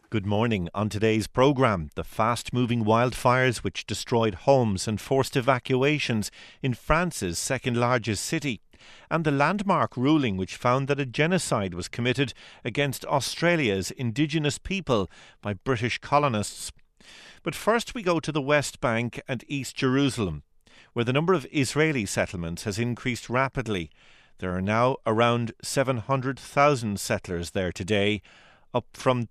Good morning. On today's programme, the fast-moving wildfires which destroyed homes and forced evacuations in France's second-largest city, and the landmark ruling which found that a genocide was committed against Australia's indigenous people by British colonists. But first we go to the West Bank and East Jerusalem, where the number of Israeli settlements has increased rapidly. There are now around 700,000 settlers there today, up from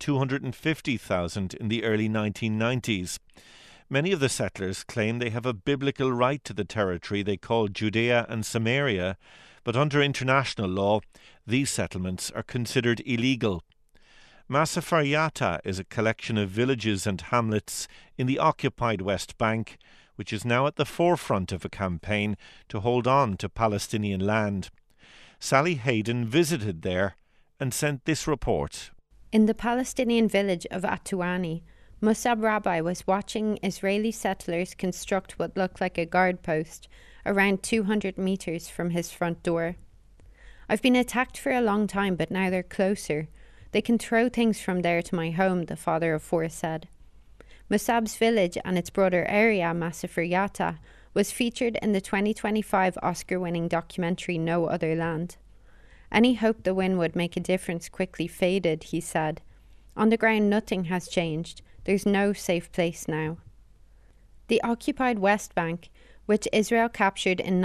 250,000 in the early 1990s. Many of the settlers claim they have a biblical right to the territory they call Judea and Samaria, but under international law, these settlements are considered illegal. Masefer Yatta is a collection of villages and hamlets in the occupied West Bank, which is now at the forefront of a campaign to hold on to Palestinian land. Sally Hayden visited there and sent this report. In the Palestinian village of Atuani, Musab Rabbi was watching Israeli settlers construct what looked like a guard post around 200 metres from his front door. "I've been attacked for a long time, but now they're closer. They can throw things from there to my home," the father of four said. Musab's village and its broader area, Masefer Yatta, was featured in the 2025 Oscar-winning documentary No Other Land. Any hope the win would make a difference quickly faded, he said. "On the ground nothing has changed. There's no safe place now." The occupied West Bank, which Israel captured in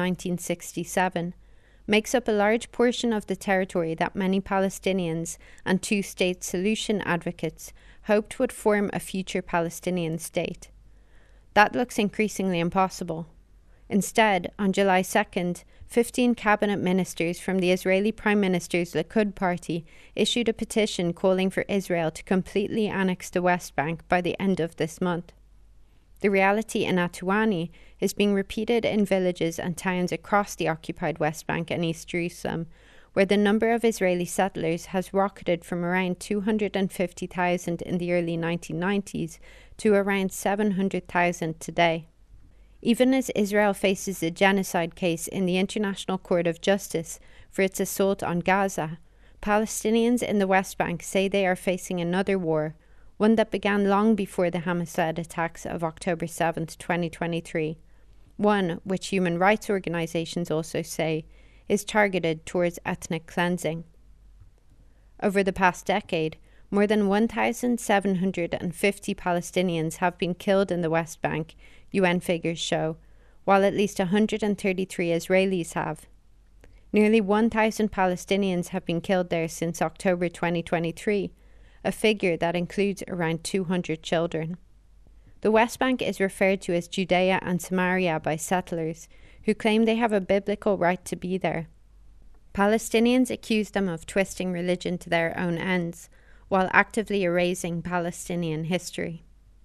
1967, makes up a large portion of the territory that many Palestinians and two-state solution advocates hoped would form a future Palestinian state. That looks increasingly impossible. Instead, on July 2nd, 15 cabinet ministers from the Israeli Prime Minister's Likud party issued a petition calling for Israel to completely annex the West Bank by the end of this month. The reality in Atuani is being repeated in villages and towns across the occupied West Bank and East Jerusalem, where the number of Israeli settlers has rocketed from around 250,000 in the early 1990s to around 700,000 today. Even as Israel faces a genocide case in the International Court of Justice for its assault on Gaza, Palestinians in the West Bank say they are facing another war, one that began long before the Hamas-led attacks of October 7, 2023, one which human rights organizations also say is targeted towards ethnic cleansing. Over the past decade, more than 1,750 Palestinians have been killed in the West Bank, UN figures show, while at least 133 Israelis have. Nearly 1,000 Palestinians have been killed there since October 2023, a figure that includes around 200 children. The West Bank is referred to as Judea and Samaria by settlers, who claim they have a biblical right to be there. Palestinians accuse them of twisting religion to their own ends, while actively erasing Palestinian history.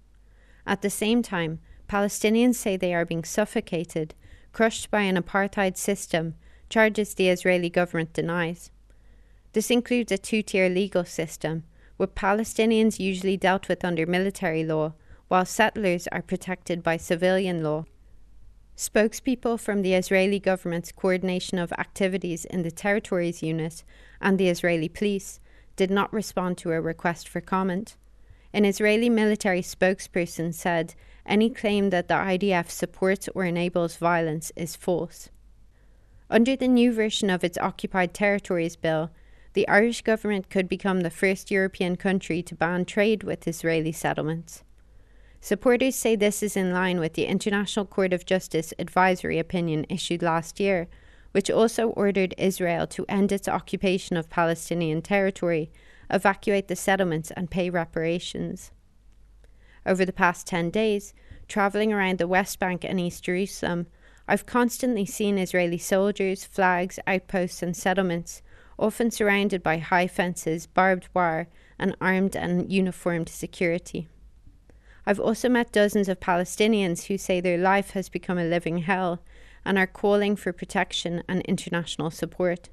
At the same time, Palestinians say they are being suffocated, crushed by an apartheid system, charges the Israeli government denies. This includes a two-tier legal system, with Palestinians usually dealt with under military law, while settlers are protected by civilian law. Spokespeople from the Israeli government's coordination of activities in the Territories Unit and the Israeli police did not respond to a request for comment. An Israeli military spokesperson said any claim that the IDF supports or enables violence is false. Under the new version of its Occupied Territories Bill, the Irish government could become the first European country to ban trade with Israeli settlements. Supporters say this is in line with the International Court of Justice advisory opinion issued last year, which also ordered Israel to end its occupation of Palestinian territory, evacuate the settlements and pay reparations. Over the past 10 days, travelling around the West Bank and East Jerusalem, I've constantly seen Israeli soldiers, flags, outposts and settlements, often surrounded by high fences, barbed wire and armed and uniformed security. I've also met dozens of Palestinians who say their life has become a living hell and are calling for protection and international support.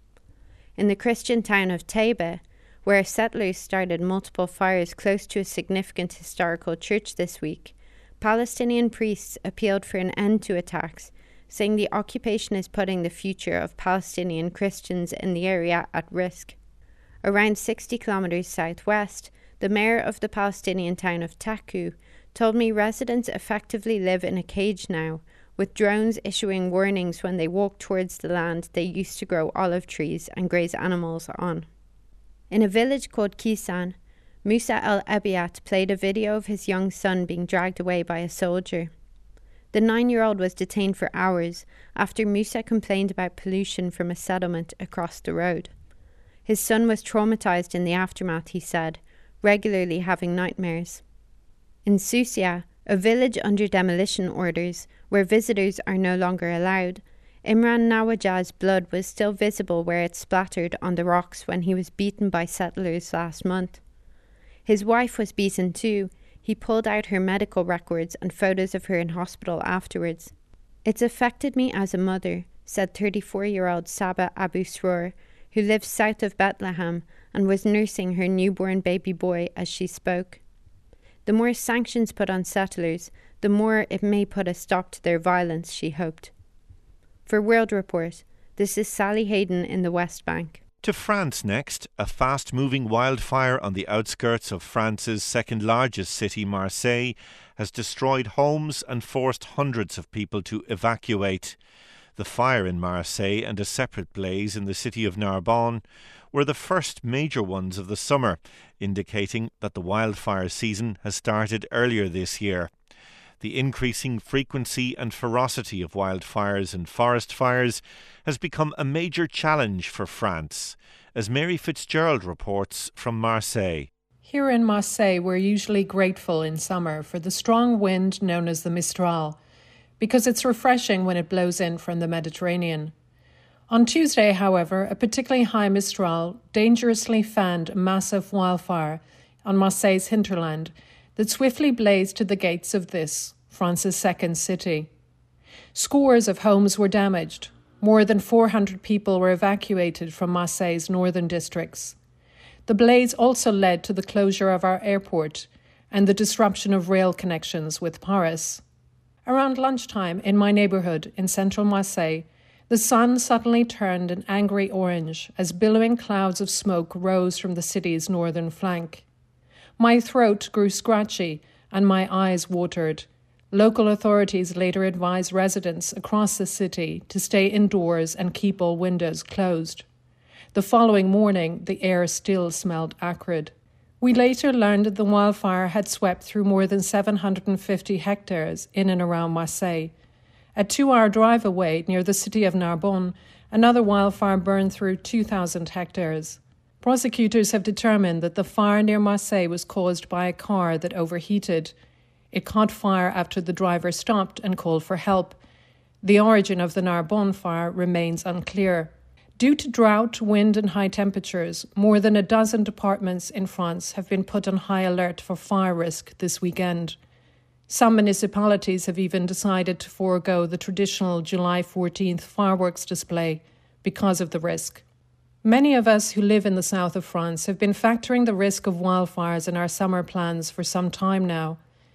In the Christian town of Taiba, where settlers started multiple fires close to a significant historical church this week, Palestinian priests appealed for an end to attacks, saying the occupation is putting the future of Palestinian Christians in the area at risk. Around 60 kilometres southwest, the mayor of the Palestinian town of Taku, told me residents effectively live in a cage now, with drones issuing warnings when they walk towards the land they used to grow olive trees and graze animals on. In a village called Kisan, Musa El-Abiat played a video of his young son being dragged away by a soldier. The 9-year-old was detained for hours after Musa complained about pollution from a settlement across the road. His son was traumatized in the aftermath, he said, regularly having nightmares. In Susia, a village under demolition orders, where visitors are no longer allowed, Imran Nawajah's blood was still visible where it splattered on the rocks when he was beaten by settlers last month. His wife was beaten too. He pulled out her medical records and photos of her in hospital afterwards. "It's affected me as a mother," said 34-year-old Saba Abu Sroor, who lives south of Bethlehem and was nursing her newborn baby boy as she spoke. The more sanctions put on settlers, the more it may put a stop to their violence, she hoped. For World Report, this is Sally Hayden in the West Bank. To France next. A fast-moving wildfire on the outskirts of France's second-largest city, Marseille, has destroyed homes and forced hundreds of people to evacuate. The fire in Marseille and a separate blaze in the city of Narbonne were the first major ones of the summer, indicating that the wildfire season has started earlier this year. The increasing frequency and ferocity of wildfires and forest fires has become a major challenge for France, as Mary Fitzgerald reports from Marseille. Here in Marseille, we're usually grateful in summer for the strong wind known as the Mistral, because it's refreshing when it blows in from the Mediterranean. On Tuesday, however, a particularly high Mistral dangerously fanned a massive wildfire on Marseille's hinterland that swiftly blazed to the gates of this, France's second city. Scores of homes were damaged. More than 400 people were evacuated from Marseille's northern districts. The blaze also led to the closure of our airport and the disruption of rail connections with Paris. Around lunchtime in my neighbourhood in central Marseille, the sun suddenly turned an angry orange as billowing clouds of smoke rose from the city's northern flank. My throat grew scratchy and my eyes watered. Local authorities later advised residents across the city to stay indoors and keep all windows closed. The following morning, the air still smelled acrid. We later learned that the wildfire had swept through more than 750 hectares in and around Marseille. A 2-hour drive away, near the city of Narbonne, another wildfire burned through 2,000 hectares. Prosecutors have determined that the fire near Marseille was caused by a car that overheated. It caught fire after the driver stopped and called for help. The origin of the Narbonne fire remains unclear. Due to drought, wind and high temperatures, more than a dozen departments in France have been put on high alert for fire risk this weekend. Some municipalities have even decided to forego the traditional July 14th fireworks display because of the risk. Many of us who live in the south of France have been factoring the risk of wildfires in our summer plans for some time now.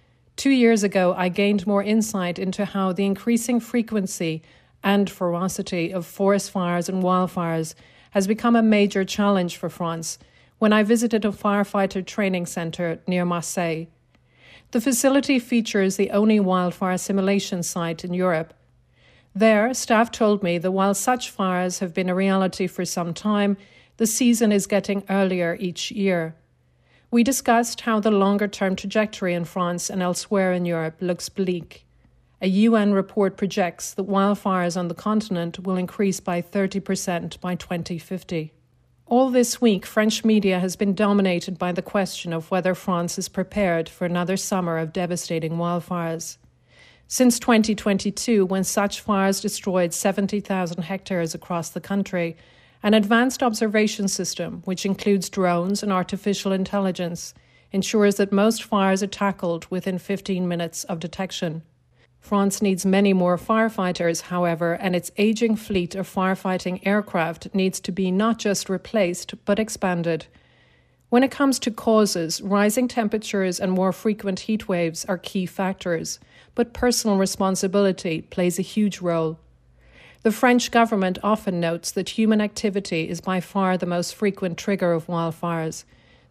2 years ago, I gained more insight into how the increasing frequency and ferocity of forest fires and wildfires has become a major challenge for France when I visited a firefighter training centre near Marseille. The facility features the only wildfire simulation site in Europe. There, staff told me that while such fires have been a reality for some time, the season is getting earlier each year. We discussed how the longer-term trajectory in France and elsewhere in Europe looks bleak. A UN report projects that wildfires on the continent will increase by 30% by 2050. All this week, French media has been dominated by the question of whether France is prepared for another summer of devastating wildfires. Since 2022, when such fires destroyed 70,000 hectares across the country, an advanced observation system, which includes drones and artificial intelligence, ensures that most fires are tackled within 15 minutes of detection. France needs many more firefighters, however, and its aging fleet of firefighting aircraft needs to be not just replaced, but expanded. When it comes to causes, rising temperatures and more frequent heat waves are key factors, but personal responsibility plays a huge role. The French government often notes that human activity is by far the most frequent trigger of wildfires.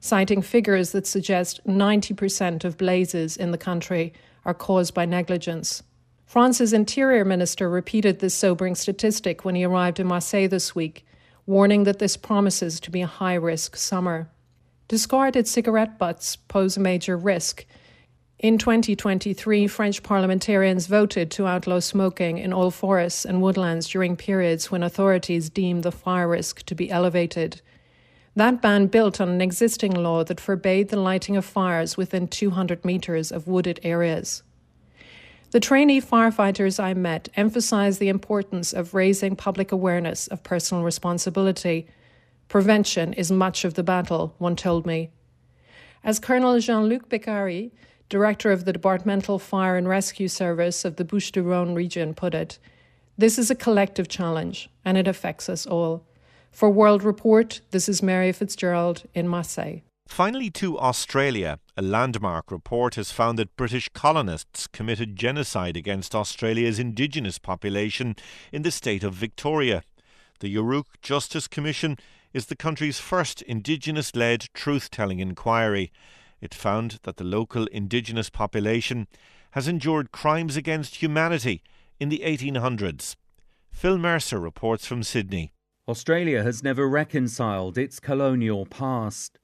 citing figures that suggest 90% of blazes in the country are caused by negligence. France's Interior Minister repeated this sobering statistic when he arrived in Marseille this week, warning that this promises to be a high-risk summer. Discarded cigarette butts pose a major risk. In 2023, French parliamentarians voted to outlaw smoking in all forests and woodlands during periods when authorities deemed the fire risk to be elevated. That ban built on an existing law that forbade the lighting of fires within 200 metres of wooded areas. The trainee firefighters I met emphasised the importance of raising public awareness of personal responsibility. Prevention is much of the battle, one told me. As Colonel Jean-Luc Beccari, Director of the Departmental Fire and Rescue Service of the Bouches-du-Rhône region, put it, this is a collective challenge, and it affects us all. For World Report, this is Mary Fitzgerald in Marseille. Finally, to Australia. A landmark report has found that British colonists committed genocide against Australia's indigenous population in the state of Victoria. The Yuruk Justice Commission is the country's first indigenous-led truth-telling inquiry. It found that the local indigenous population has endured crimes against humanity in the 1800s. Phil Mercer reports from Sydney. Australia has never reconciled its colonial past.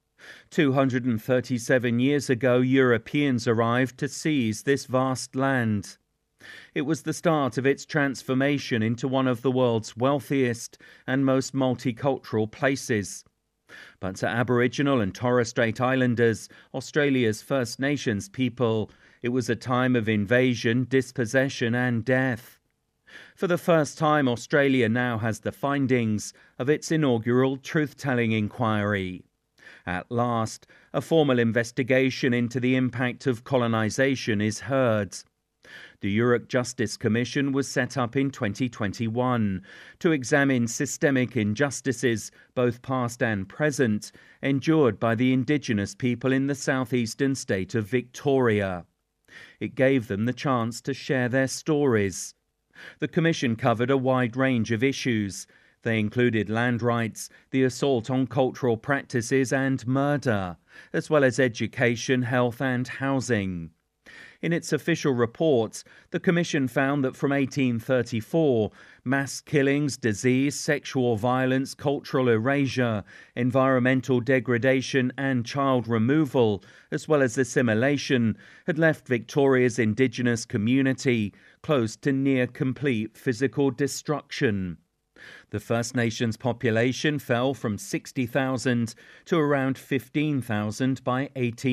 237 years ago, Europeans arrived to seize this vast land. It was the start of its transformation into one of the world's wealthiest and most multicultural places. But to Aboriginal and Torres Strait Islanders, Australia's First Nations people, it was a time of invasion, dispossession and death. For the first time, Australia now has the findings of its inaugural truth-telling inquiry. At last, a formal investigation into the impact of colonisation is heard. The Yuruk Justice Commission was set up in 2021 to examine systemic injustices, both past and present, endured by the Indigenous people in the southeastern state of Victoria. It gave them the chance to share their stories. The Commission covered a wide range of issues. They included land rights, the assault on cultural practices and murder, as well as education, health and housing. In its official reports, the Commission found that from 1834, mass killings, disease, sexual violence, cultural erasure, environmental degradation and child removal, as well as assimilation, had left Victoria's Indigenous community close to near-complete physical destruction. The First Nations population fell from 60,000 to around 15,000 by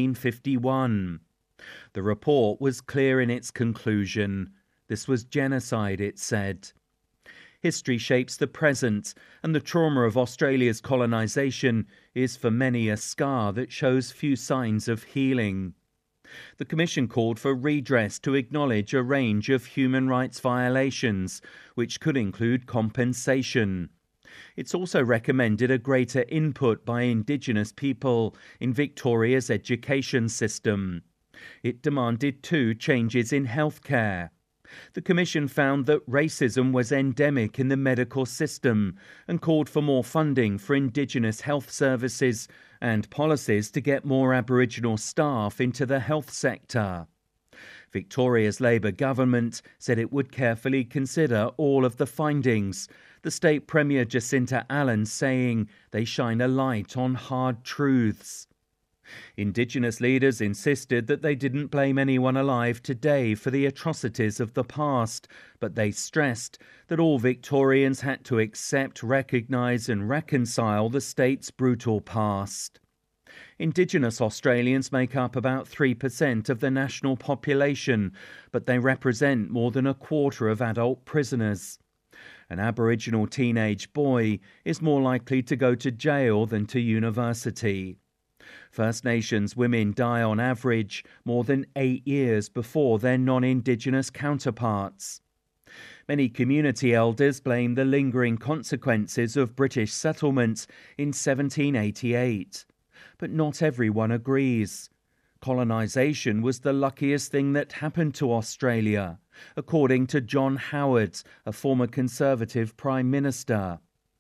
1851. The report was clear in its conclusion. This was genocide, it said. History shapes the present, and the trauma of Australia's colonisation is for many a scar that shows few signs of healing. The Commission called for redress to acknowledge a range of human rights violations, which could include compensation. It's also recommended a greater input by Indigenous people in Victoria's education system. It demanded too changes in healthcare. The Commission found that racism was endemic in the medical system and called for more funding for Indigenous health services and policies to get more Aboriginal staff into the health sector. Victoria's Labour government said it would carefully consider all of the findings, the State Premier Jacinta Allen saying they shine a light on hard truths. Indigenous leaders insisted that they didn't blame anyone alive today for the atrocities of the past, but they stressed that all Victorians had to accept, recognise and reconcile the state's brutal past. Indigenous Australians make up about 3% of the national population, but they represent more than a quarter of adult prisoners. An Aboriginal teenage boy is more likely to go to jail than to university. First Nations women die on average more than 8 years before their non-Indigenous counterparts. Many community elders blame the lingering consequences of British settlement in 1788. But not everyone agrees. Colonisation was the luckiest thing that happened to Australia, according to John Howard, a former Conservative Prime Minister.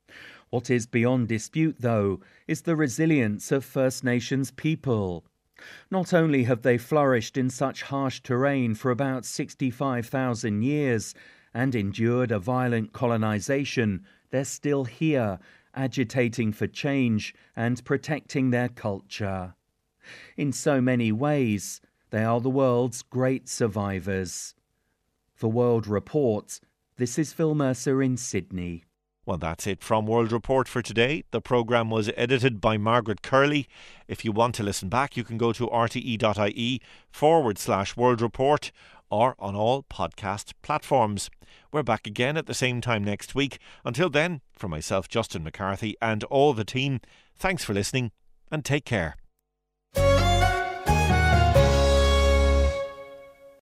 What is beyond dispute, though, is the resilience of First Nations people. Not only have they flourished in such harsh terrain for about 65,000 years and endured a violent colonization, they're still here, agitating for change and protecting their culture. In so many ways, they are the world's great survivors. For World Report, this is Phil Mercer in Sydney. Well, that's it from World Report for today. The programme was edited by Margaret Curley. If you want to listen back, you can go to rte.ie/World Report or on all podcast platforms. We're back again at the same time next week. Until then, from myself, Justin McCarthy, and all the team, thanks for listening and take care.